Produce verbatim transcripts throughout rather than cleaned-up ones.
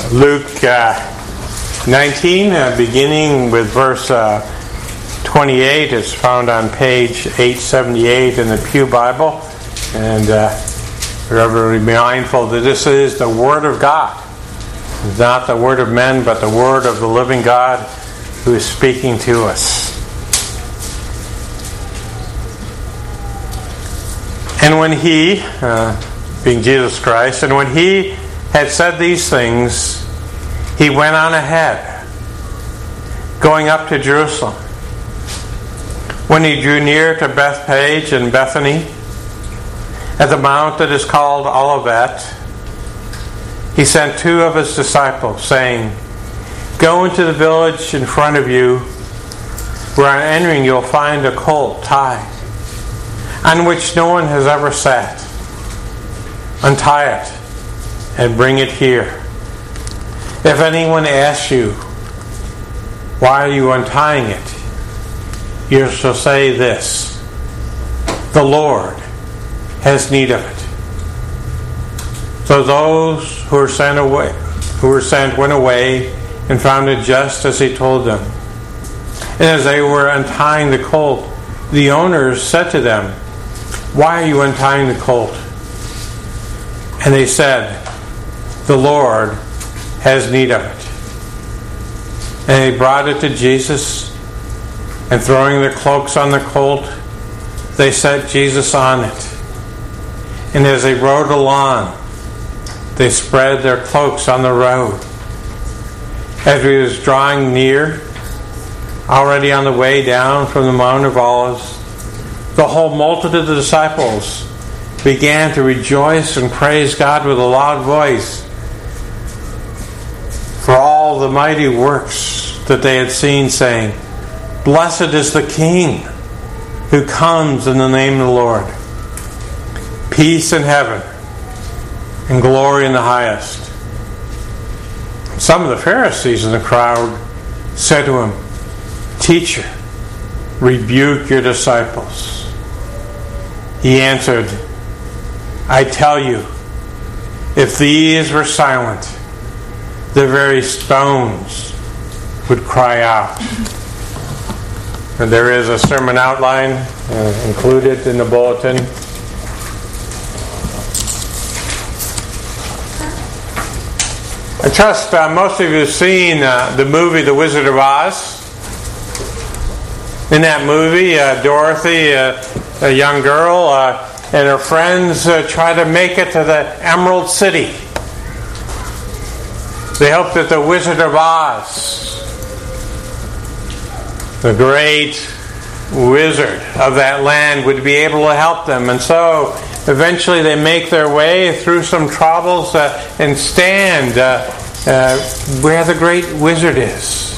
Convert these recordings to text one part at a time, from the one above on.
Luke uh, nineteen, uh, beginning with verse uh, twenty-eight. It's found on page eight seventy-eight in the Pew Bible. And uh, we're ever mindful that this is the Word of God. It's not the Word of men, but the Word of the living God who is speaking to us. And when he, uh, being Jesus Christ, and when he had said these things, he went on ahead, going up to Jerusalem. When he drew near to Bethphage and Bethany, at the mount that is called Olivet, he sent two of his disciples, saying, "Go into the village in front of you, where on entering you'll find a colt tied, on which no one has ever sat. Untie it and bring it here. If anyone asks you, 'Why are you untying it?' you shall say this, 'The Lord has need of it.'" So those who were sent away, who were sent went away and found it just as he told them. And as they were untying the colt, the owners said to them, "Why are you untying the colt?" And they said, "The Lord has need of it." And they brought it to Jesus, and throwing their cloaks on the colt, they set Jesus on it. And as they rode along, they spread their cloaks on the road. As he was drawing near, already on the way down from the Mount of Olives, the whole multitude of the disciples began to rejoice and praise God with a loud voice for all the mighty works that they had seen, saying, "Blessed is the King who comes in the name of the Lord. Peace in heaven and glory in the highest." Some of the Pharisees in the crowd said to him, "Teacher, rebuke your disciples." He answered, "I tell you, if these were silent, the very stones would cry out." And there is a sermon outline uh, included in the bulletin. I trust uh, most of you have seen uh, the movie The Wizard of Oz. In that movie, uh, Dorothy, uh, a young girl, uh, and her friends uh, try to make it to the Emerald City. They hope that the Wizard of Oz, the great wizard of that land, would be able to help them. And so eventually they make their way through some troubles uh, and stand uh, uh, where the great wizard is.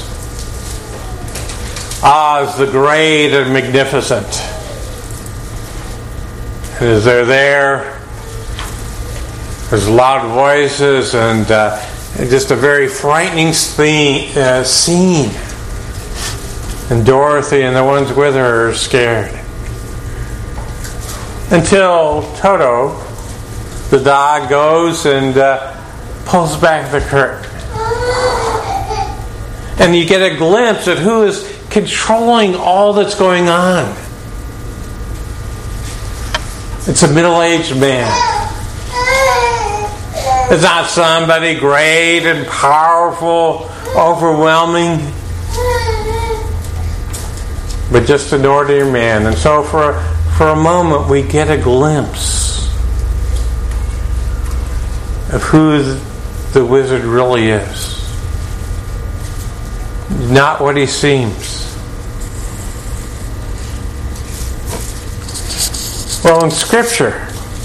Oz, the great and magnificent. And as they're there, there's loud voices and uh, just a very frightening scene, uh, scene. And Dorothy and the ones with her are scared. Until Toto, the dog, goes and uh, pulls back the curtain. And you get a glimpse at who is controlling all that's going on. It's a middle-aged man. It's not somebody great and powerful, overwhelming, but just an ordinary man. And so for, for a moment we get a glimpse of who the wizard really is. Not what he seems. Well, in Scripture,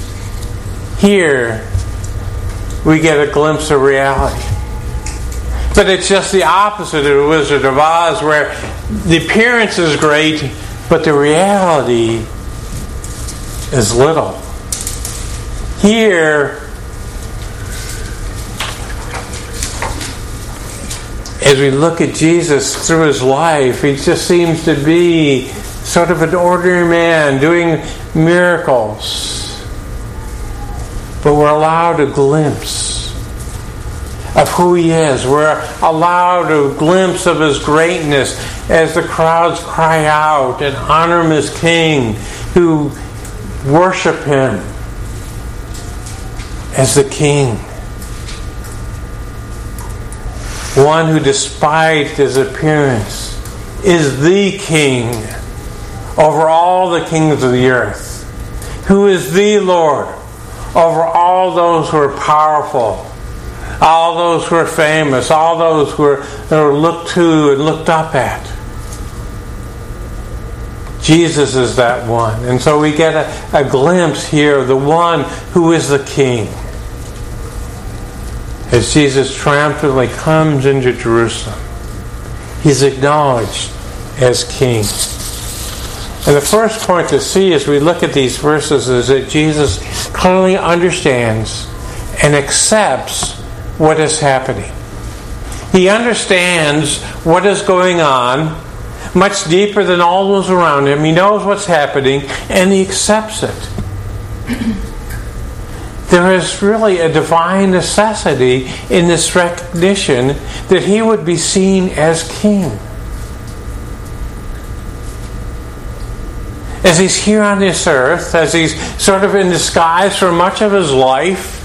here we get a glimpse of reality. But it's just the opposite of the Wizard of Oz, where the appearance is great, but the reality is little. Here, as we look at Jesus through his life, he just seems to be sort of an ordinary man doing miracles. But we're allowed a glimpse of who He is. We're allowed a glimpse of His greatness as the crowds cry out and honor Him as King, who worship Him as the King. One who, despite His appearance, is the King over all the kings of the earth, who is the Lord over all those who are powerful, all those who are famous, all those who are, who are looked to and looked up at. Jesus is that one. And so we get a, a glimpse here of the one who is the King, as Jesus triumphantly comes into Jerusalem. He's acknowledged as King. And the first point to see as we look at these verses is that Jesus clearly understands and accepts what is happening. He understands what is going on much deeper than all those around Him. He knows what's happening, and He accepts it. There is really a divine necessity in this recognition that He would be seen as King. As He's here on this earth, as He's sort of in disguise for much of His life,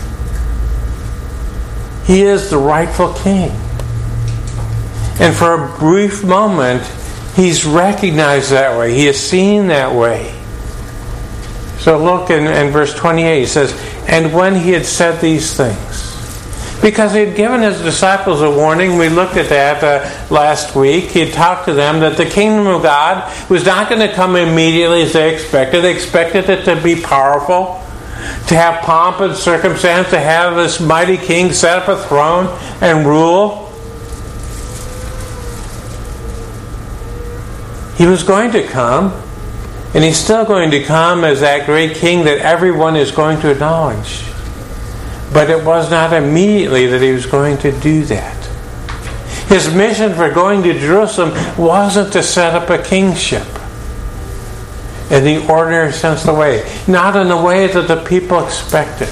He is the rightful King. And for a brief moment, He's recognized that way. He is seen that way. So look in, in verse twenty-eight. He says, "And when He had said these things," because He had given His disciples a warning. We looked at that uh, last week. He had talked to them that the kingdom of God was not going to come immediately as they expected. They expected it to be powerful, to have pomp and circumstance, to have this mighty king set up a throne and rule. He was going to come, and He's still going to come as that great King that everyone is going to acknowledge. But it was not immediately that He was going to do that. His mission for going to Jerusalem wasn't to set up a kingship in the ordinary sense of the way, not in the way that the people expected.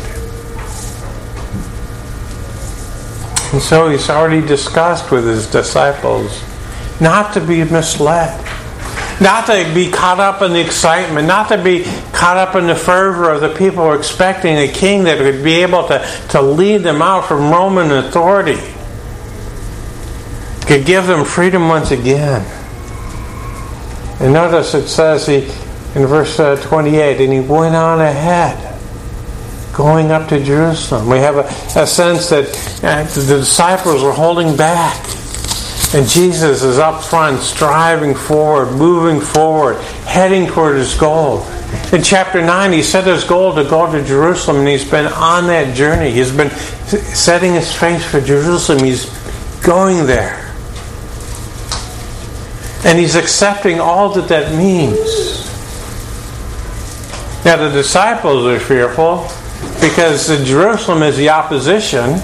And so He's already discussed with His disciples not to be misled, not to be caught up in the excitement, not to be caught up in the fervor of the people who are expecting a king that would be able to, to lead them out from Roman authority, could give them freedom once again. And notice it says he in verse uh, twenty-eight, and He went on ahead, going up to Jerusalem. We have a, a sense that uh, the disciples were holding back, and Jesus is up front, striving forward, moving forward, heading toward His goal. In chapter nine, He set His goal to go to Jerusalem, and He's been on that journey. He's been setting His face for Jerusalem. He's going there. And He's accepting all that that means. Now, the disciples are fearful because Jerusalem is the opposition.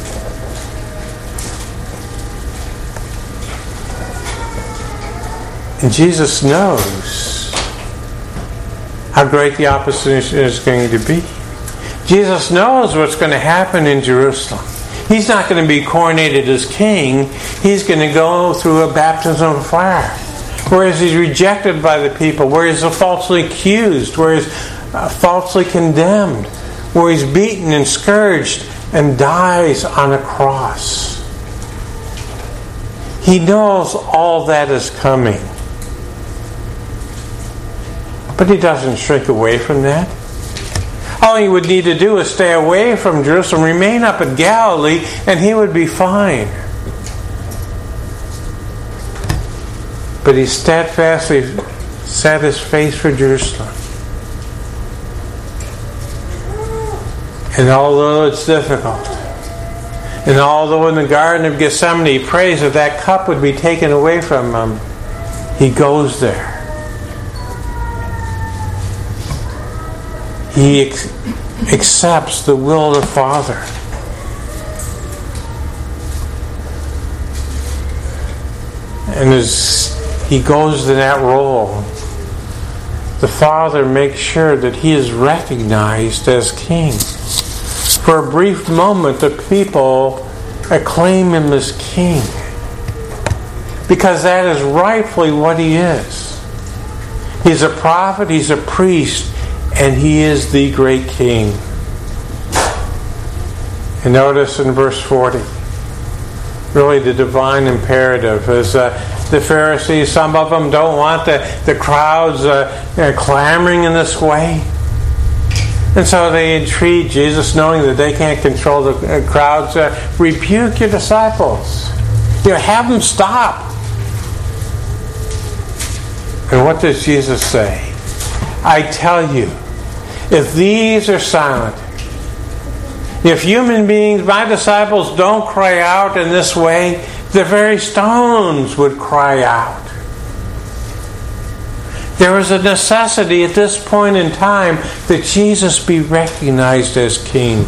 And Jesus knows how great the opposition is going to be. Jesus knows what's going to happen in Jerusalem. He's not going to be coronated as king. He's going to go through a baptism of fire, whereas He's rejected by the people, where He's falsely accused, where He's uh, falsely condemned, where He's beaten and scourged and dies on a cross. He knows all that is coming. But He doesn't shrink away from that. All He would need to do is stay away from Jerusalem, remain up in Galilee, and He would be fine. But He steadfastly set His face for Jerusalem. And although it's difficult, and although in the Garden of Gethsemane He prays that that cup would be taken away from Him, He goes there. He ex- accepts the will of the Father. And as He goes to that role, the Father makes sure that He is recognized as King. For a brief moment, the people acclaim him as king. Because that is rightfully what he is. He's a prophet, he's a priest, and he is the great king. And notice in verse forty, really the divine imperative is uh, the Pharisees, some of them don't want the, the crowds uh, uh, clamoring in this way. And so they entreat Jesus, knowing that they can't control the uh, crowds. Uh, rebuke your disciples. You know, have them stop. And what does Jesus say? I tell you, if these are silent, if human beings, my disciples, don't cry out in this way, the very stones would cry out. There is a necessity at this point in time that Jesus be recognized as king.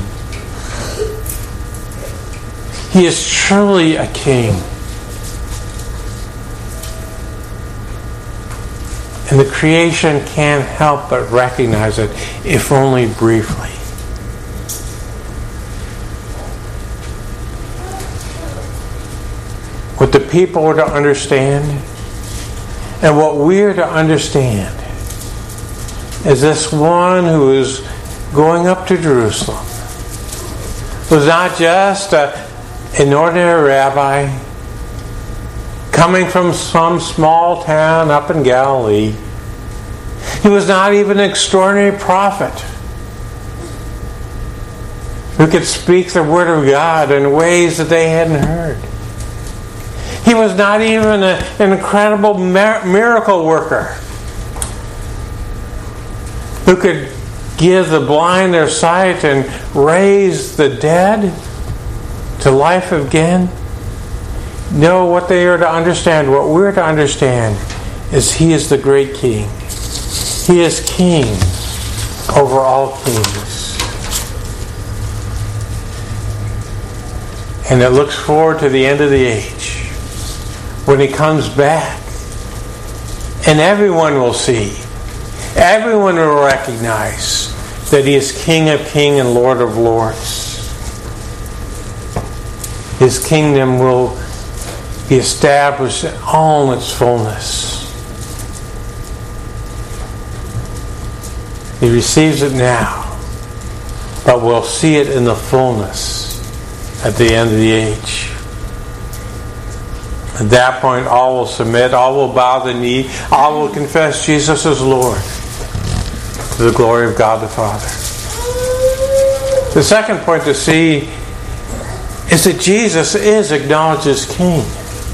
He is truly a king. And the creation can't help but recognize it, if only briefly. What the people are to understand, and what we're to understand, is this one who is going up to Jerusalem was not just a, an ordinary rabbi coming from some small town up in Galilee. He was not even an extraordinary prophet who could speak the word of God in ways that they hadn't heard. He was not even a, an incredible miracle worker who could give the blind their sight and raise the dead to life again. No, what they are to understand, what we're to understand, is He is the great King. He is King over all kings. And it looks forward to the end of the age, when He comes back, and everyone will see, everyone will recognize that He is King of Kings and Lord of Lords. His kingdom will be established in all its fullness. He receives it now, but we'll see it in the fullness at the end of the age. At that point, all will submit, all will bow the knee, all will confess Jesus as Lord, to the glory of God the Father. The second point to see is that Jesus is acknowledged as King.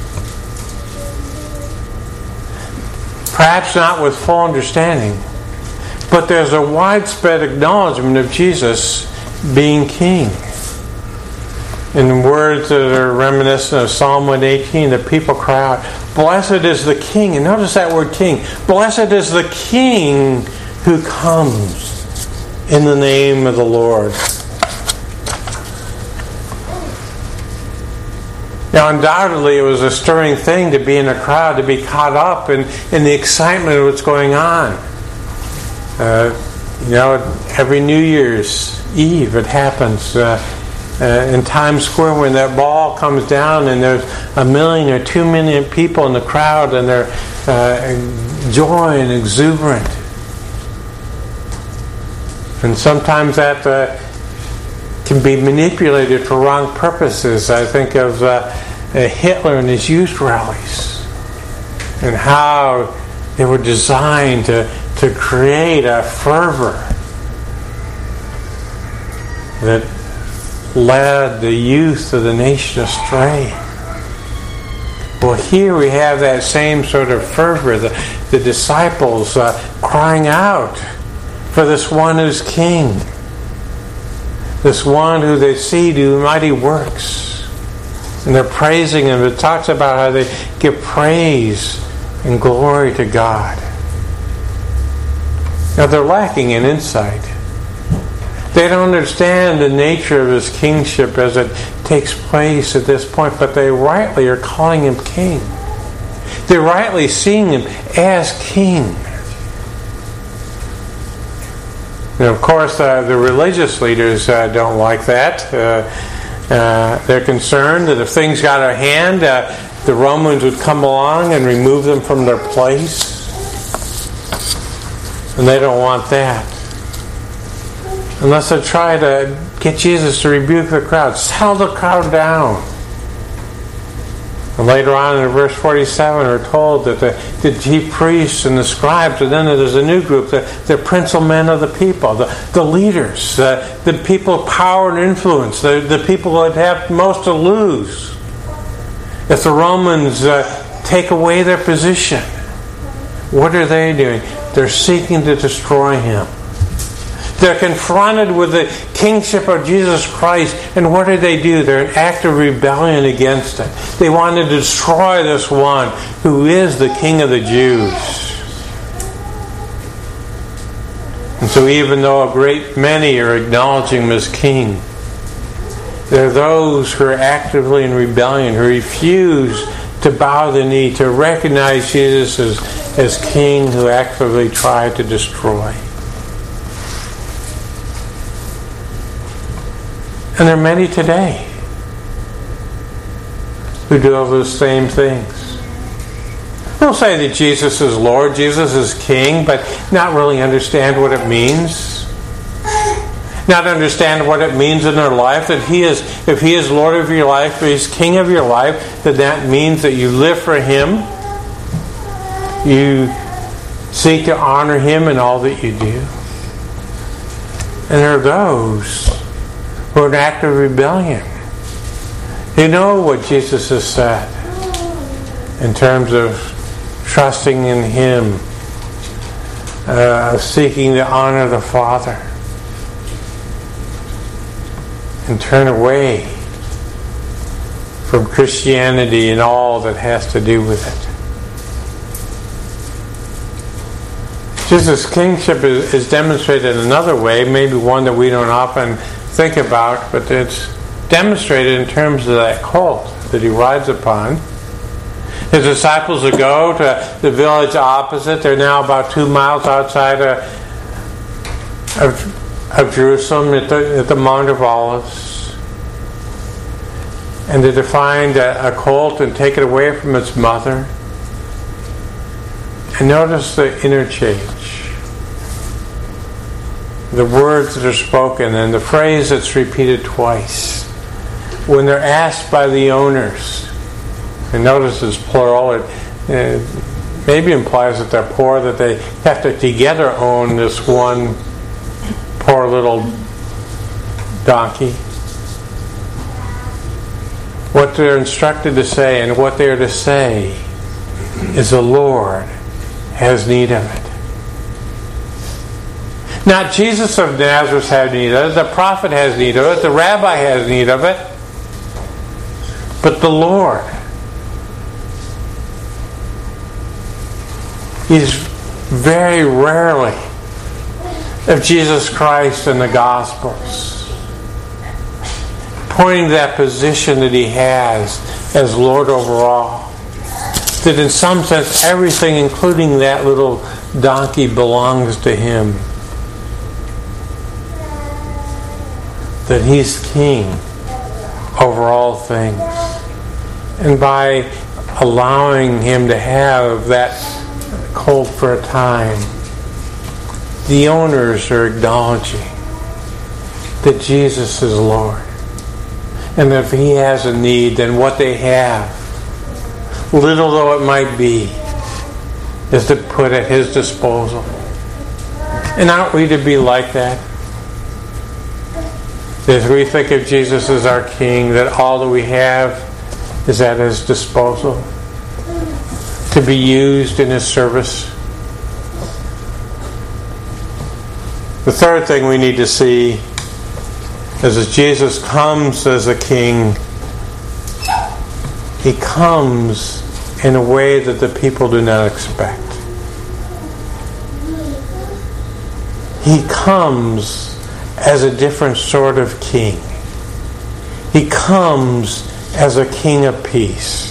Perhaps not with full understanding, but there's a widespread acknowledgement of Jesus being King. In words that are reminiscent of Psalm one eighteen, the people cry out, "Blessed is the King." And notice that word King. Blessed is the King who comes in the name of the Lord. Now, undoubtedly, it was a stirring thing to be in a crowd, to be caught up in, in the excitement of what's going on. Uh, you know, every New Year's Eve it happens uh, uh, in Times Square when that ball comes down and there's a million or two million people in the crowd and they're uh, joy and exuberant. And sometimes that uh, can be manipulated for wrong purposes. I think of uh, Hitler and his youth rallies and how they were designed to, to create a fervor that led the youth of the nation astray. Well, here we have that same sort of fervor, the, the disciples uh, crying out for this one who's King. This one who they see do mighty works. And they're praising Him. It talks about how they give praise and glory to God. Now they're lacking in insight. They don't understand the nature of His kingship as it takes place at this point, but they rightly are calling Him King. They're rightly seeing Him as King. And of course, uh, the religious leaders uh, don't like that. Uh, Uh, they're concerned that if things got out of hand, uh, the Romans would come along and remove them from their place. And they don't want that. Unless they try to get Jesus to rebuke the crowd. Settle the crowd down. And later on in verse forty-seven, we're told that the, the chief priests and the scribes, and then there's a new group, the, the principal men of the people, the, the leaders, the, the people of power and influence, the, the people that have most to lose. If the Romans uh, take away their position, what are they doing? They're seeking to destroy him. They're confronted with the kingship of Jesus Christ, and what do they do? They're in active rebellion against it. They want to destroy this one who is the King of the Jews. And so even though a great many are acknowledging him as king, there are those who are actively in rebellion, who refuse to bow the knee, to recognize Jesus as, as king, who actively try to destroy. And there are many today who do all those same things. They'll say that Jesus is Lord, Jesus is King, but not really understand what it means. Not understand what it means in their life, that He is, if He is Lord of your life, if He's King of your life, that that means that you live for Him. You seek to honor Him in all that you do. And there are those who are in active rebellion. You know what Jesus has said in terms of trusting in Him, uh, seeking to honor the Father, and turn away from Christianity and all that has to do with it. Jesus' kingship is, is demonstrated in another way, maybe one that we don't often think about, but it's demonstrated in terms of that colt that He rides upon. His disciples will go to the village opposite. They're now about two miles outside of, of, of Jerusalem at the, at the Mount of Olives. And to find a, a colt and take it away from its mother. And notice the interchange. The words that are spoken and the phrase that's repeated twice. When they're asked by the owners, and notice it's plural, it, it maybe implies that they're poor, that they have to together own this one poor little donkey. What they're instructed to say and what they're to say is the Lord has need of it. Not Jesus of Nazareth has need of it, the prophet has need of it, the rabbi has need of it, but the Lord. He's very rarely of Jesus Christ in the Gospels, pointing to that position that He has as Lord over all. That in some sense everything, including that little donkey, belongs to Him. That He's King over all things. And by allowing Him to have that colt for a time, the owners are acknowledging that Jesus is Lord. And if He has a need, then what they have, little though it might be, is to put at His disposal. And aren't we to be like that? As we think of Jesus as our King, that all that we have is at His disposal to be used in His service. The third thing we need to see is as Jesus comes as a King, He comes in a way that the people do not expect. He comes as a different sort of king. He comes as a king of peace.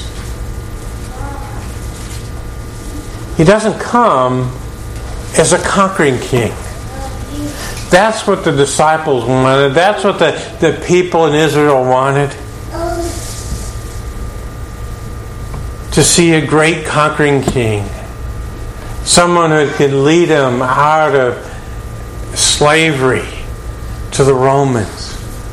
He doesn't come as a conquering king. That's what the disciples wanted. That's what the, the people in Israel wanted. To see a great conquering king. Someone who could lead them out of slavery to the Romans.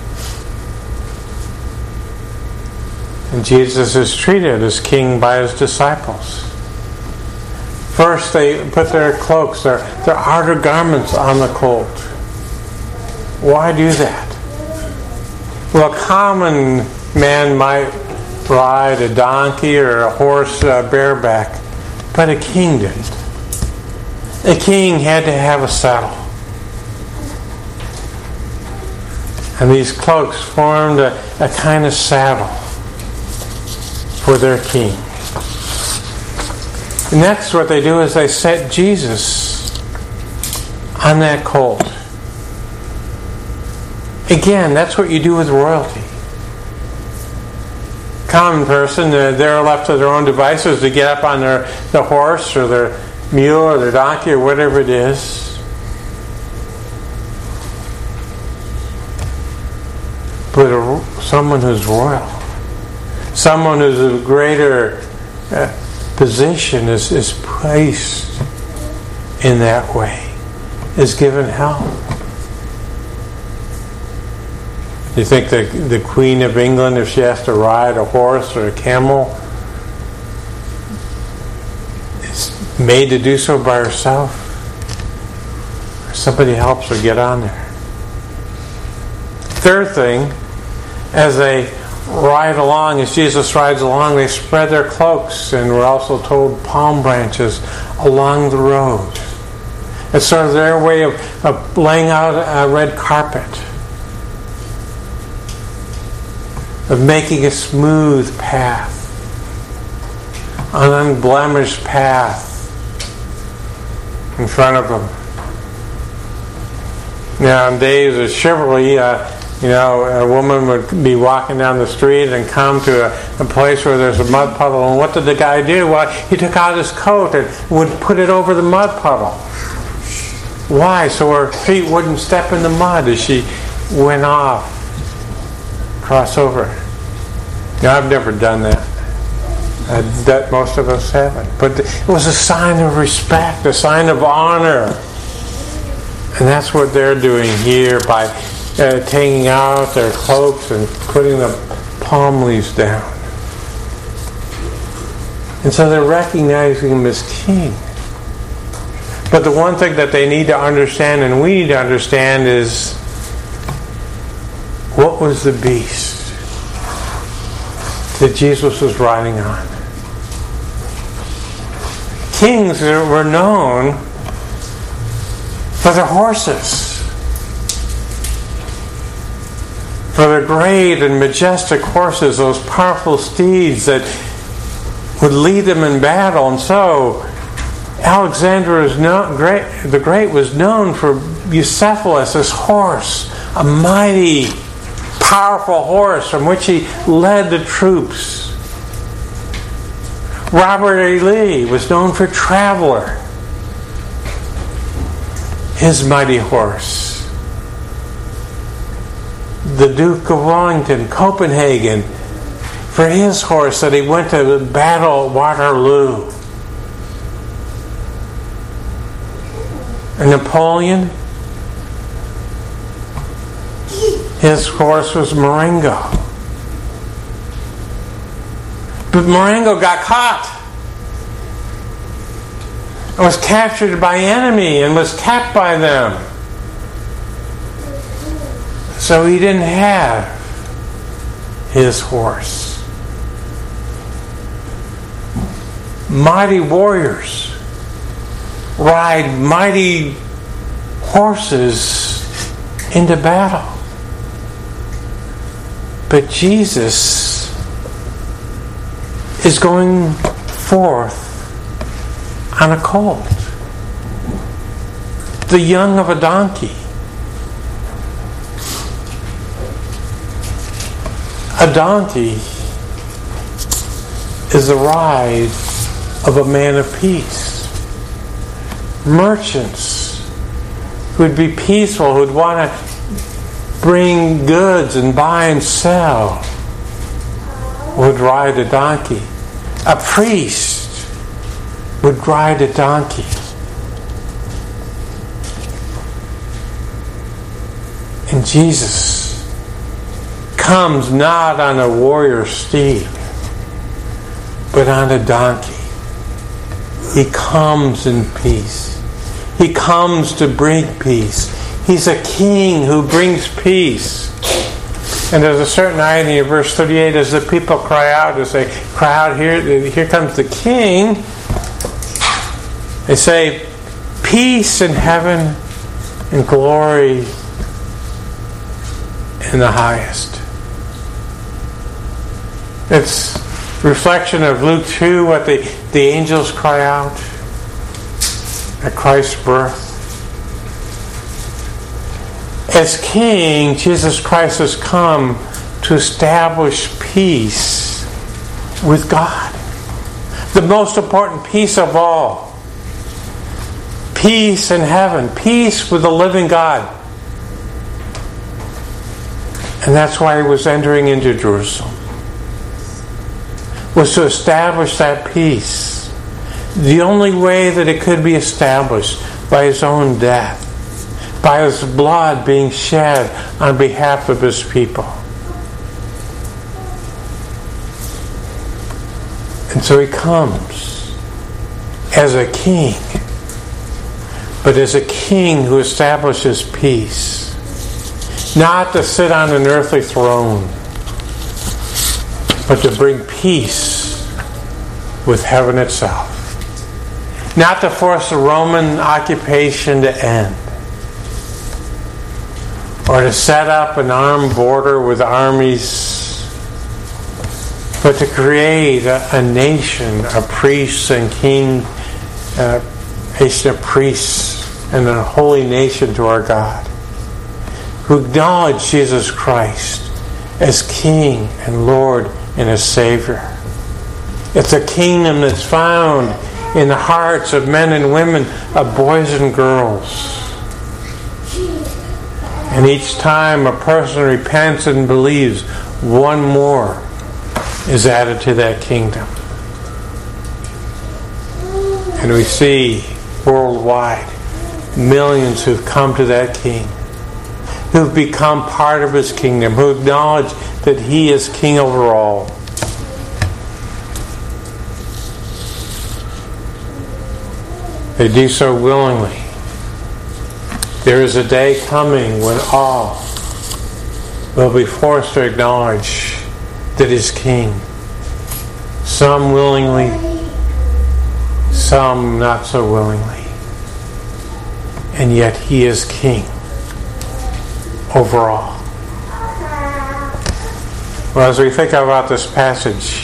And Jesus is treated as king by his disciples. First, they put their cloaks, their, their outer garments on the colt. Why do that? Well, a common man might ride a donkey or a horse uh, bareback, but a king didn't. A king had to have a saddle. And these cloaks formed a, a kind of saddle for their king. And next what they do is they set Jesus on that colt. Again, that's what you do with royalty. Common person, they're, they're left to their own devices to get up on their the horse or their mule or their donkey or whatever it is. But a, someone who's royal, someone who's of greater uh, position is, is placed in that way, is given help. You think the, the Queen of England, if she has to ride a horse or a camel, is made to do so by herself? Or somebody helps her get on there? Third thing, as they ride along, as Jesus rides along, they spread their cloaks, and we're also told palm branches along the road. It's sort of their way of, of laying out a red carpet, of making a smooth path, an unblemished path in front of them. Now, in days of chivalry, uh, you know, a woman would be walking down the street and come to a, a place where there's a mud puddle. And what did the guy do? Well, he took out his coat and would put it over the mud puddle. Why? So her feet wouldn't step in the mud as she went off, cross over. Now, I've never done that. Uh, that most of us haven't. But it was a sign of respect, a sign of honor. And that's what they're doing here by uh, taking out their cloaks and putting the palm leaves down. And so they're recognizing him as king. But the one thing that they need to understand, and we need to understand, is what was the beast that Jesus was riding on? Kings were known for their horses, for their great and majestic horses, those powerful steeds that would lead them in battle. And so Alexander is known, great, the Great was known for Bucephalus, this horse, a mighty, powerful horse from which he led the troops. Robert E. Lee was known for Traveler, his mighty horse. The Duke of Wellington, Copenhagen, for his horse that he went to battle at Waterloo. And Napoleon, his horse was Marengo. But Marengo got caught and was captured by enemy and was capped by them. So he didn't have his horse. Mighty warriors ride mighty horses into battle. But Jesus is going forth on a colt, the young of a donkey. A donkey is the ride of a man of peace. Merchants who'd be peaceful, who'd want to bring goods and buy and sell, would ride a donkey. A priest would ride a donkey. And Jesus comes not on a warrior steed, but on a donkey. He comes in peace. He comes to bring peace. He's a king who brings peace. And there's a certain irony in verse thirty-eight as the people cry out, as they cry out, here, here comes the king. They say, peace in heaven and glory in the highest. It's reflection of Luke two, what the, the angels cry out at Christ's birth. As King, Jesus Christ has come to establish peace with God. The most important peace of all. Peace in heaven. Peace with the living God. And that's why he was entering into Jerusalem. Was to establish that peace. The only way that it could be established by his own death. By his blood being shed on behalf of his people. And so he comes as a king, but as a king who establishes peace. Not to sit on an earthly throne, but to bring peace with heaven itself. Not to force the Roman occupation to end, or to set up an armed border with armies, but to create a, a nation of priests and king, a nation of priests and a holy nation to our God, who acknowledge Jesus Christ as King and Lord and as Savior. It's a kingdom that's found in the hearts of men and women, of boys and girls. And each time a person repents and believes, one more is added to that kingdom. And we see worldwide millions who've come to that King, who've become part of his kingdom, who acknowledge that he is King over all. They do so willingly. There is a day coming when all will be forced to acknowledge that he's King. Some willingly, some not so willingly. And yet he is King over all. Well, as we think about this passage,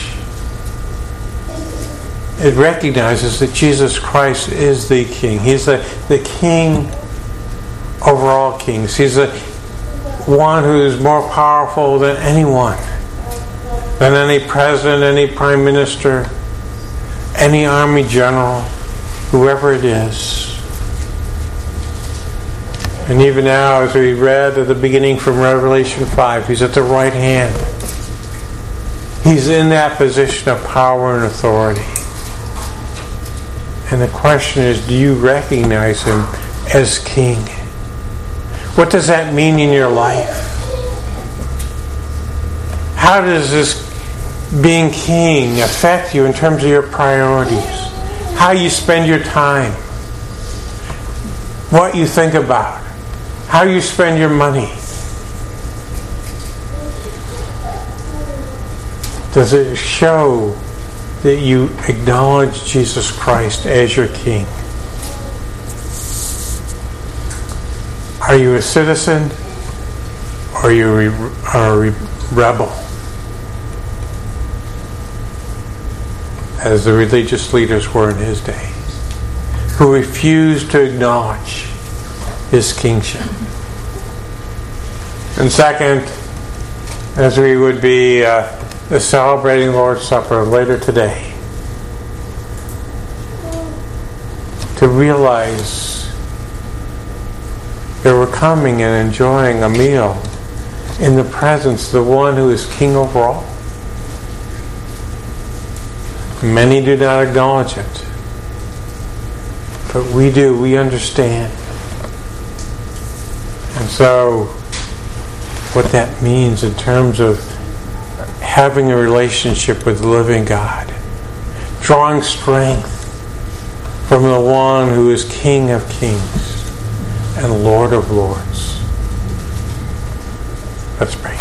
it recognizes that Jesus Christ is the King. He's the, the King over all kings. He's the one who is more powerful than anyone, than any president, any prime minister, any army general, whoever it is. And even now, as we read at the beginning from Revelation five, he's at the right hand. He's in that position of power and authority. And the question is, do you recognize him as King? What does that mean in your life? How does this being King affect you in terms of your priorities? How you spend your time? What you think about? How you spend your money? Does it show that you acknowledge Jesus Christ as your King? Are you a citizen, or are you a, re- a re- rebel? As the religious leaders were in his day, who refused to acknowledge his kingship. And second, as we would be uh, celebrating Lord's Supper later today, to realize that we're coming and enjoying a meal in the presence of the one who is king over all. Many do not acknowledge it, but we do. We understand. And so, what that means in terms of having a relationship with the living God, drawing strength from the one who is King of Kings and Lord of Lords. Let's pray.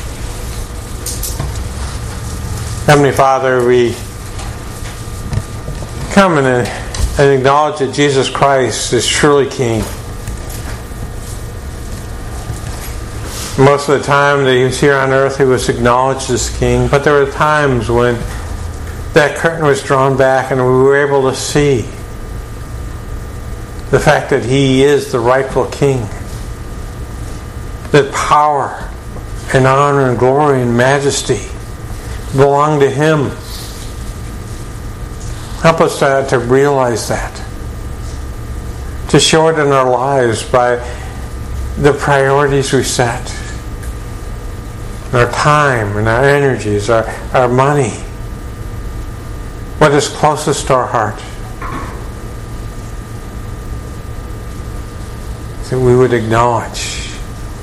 Heavenly Father, we come and, and acknowledge that Jesus Christ is truly King. Most of the time that he was here on earth, he was acknowledged as king. But there were times when that curtain was drawn back and we were able to see the fact that he is the rightful king. That power and honor and glory and majesty belong to him. Help us to, to realize that. To show it in our lives by the priorities we set. Our time and our energies, our, our money. What is closest to our heart. That we would acknowledge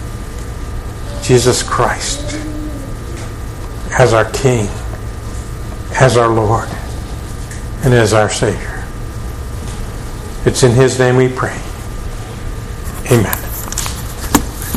Jesus Christ as our King, as our Lord, and as our Savior. It's in his name we pray. Amen.